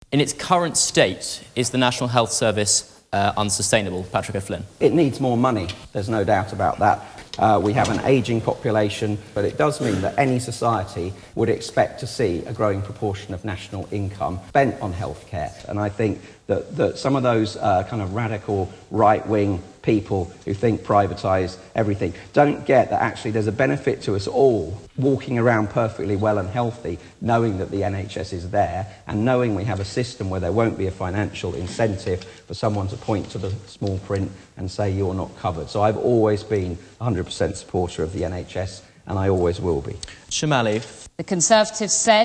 In its current state, is the National Health Service unsustainable? Patrick O'Flynn. It needs more money, there's no doubt about that. We have an ageing population, but it does mean that any society would expect to see a growing proportion of national income spent on healthcare. And I think that some of those kind of radical right-wing people who think privatise everything don't get that actually there's a benefit to us all walking around perfectly well and healthy, knowing that the NHS is there and knowing we have a system where there won't be a financial incentive for someone to point to the small print and say you're not covered. So I've always been 100% supporter of the NHS and I always will be. Shomali. The Conservatives said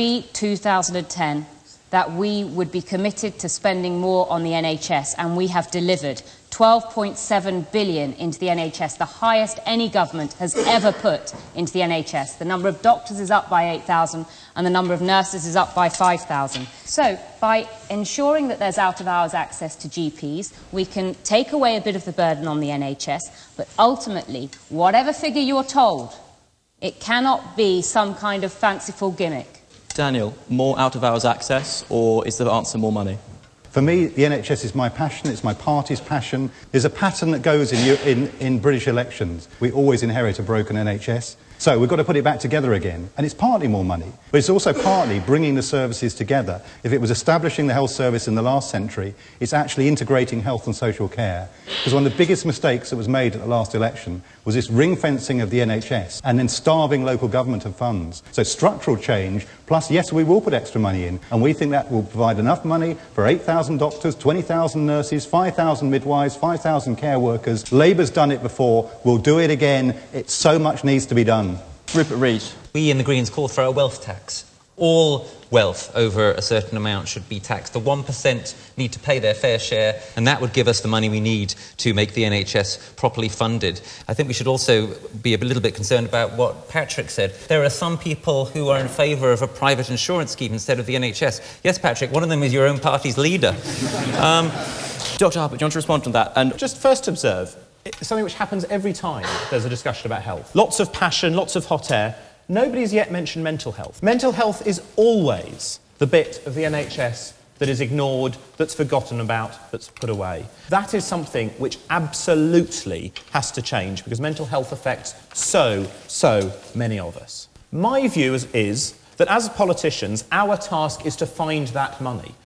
pre-2010 that we would be committed to spending more on the NHS, and we have delivered 12.7 billion into the NHS, the highest any government has ever put into the NHS. The number of doctors is up by 8,000 and the number of nurses is up by 5,000. So, by ensuring that there's out-of-hours access to GPs, we can take away a bit of the burden on the NHS, but ultimately, whatever figure you're told, it cannot be some kind of fanciful gimmick. Daniel, more out-of-hours access, or is the answer more money? For me, the NHS is my passion, it's my party's passion. There's a pattern that goes in British elections. We always inherit a broken NHS. So we've got to put it back together again. And it's partly more money, but it's also partly bringing the services together. If it was establishing the health service in the last century, it's actually integrating health and social care. Because one of the biggest mistakes that was made at the last election was this ring-fencing of the NHS and then starving local government of funds. So structural change, plus, yes, we will put extra money in, and we think that will provide enough money for 8,000 doctors, 20,000 nurses, 5,000 midwives, 5,000 care workers. Labour's done it before, we'll do it again. So much needs to be done. Rupert Reed. We in the Greens call for a wealth tax. All wealth over a certain amount should be taxed. The 1% need to pay their fair share, and that would give us the money we need to make the NHS properly funded. I think we should also be a little bit concerned about what Patrick said. There are some people who are in favour of a private insurance scheme instead of the NHS. Yes, Patrick, one of them is your own party's leader. Dr. Harper, do you want to respond to that? And just first observe, it's something which happens every time there's a discussion about health. Lots of passion, lots of hot air. Nobody's yet mentioned mental health. Mental health is always the bit of the NHS that is ignored, that's forgotten about, that's put away. That is something which absolutely has to change because mental health affects so many of us. My view is that as politicians, our task is to find that money.